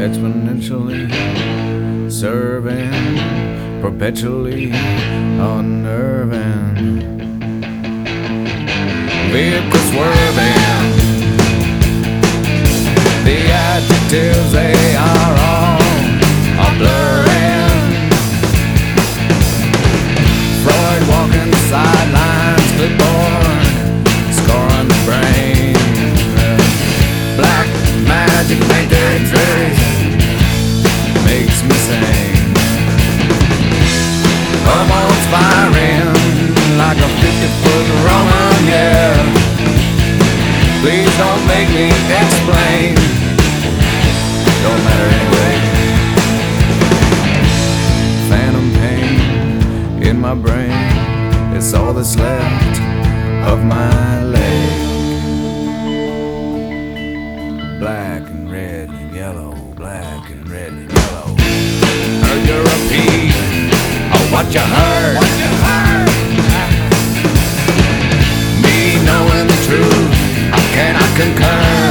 exponentially serving, perpetually unnerving. Vehicle swerving, the adjectives they are all blurring. Freud walking the sidelines, clipboard scoring the brain. Black magic painted trace makes me sing. Hormones firing like a 50-foot Roman, yeah. Please don't make me explain. Don't matter anyway. Phantom pain in my brain, it's all that's left of my leg. Black and red and yellow, black and red and yellow. Heard you repeat what you heard. Me knowing the truth, how can I concur?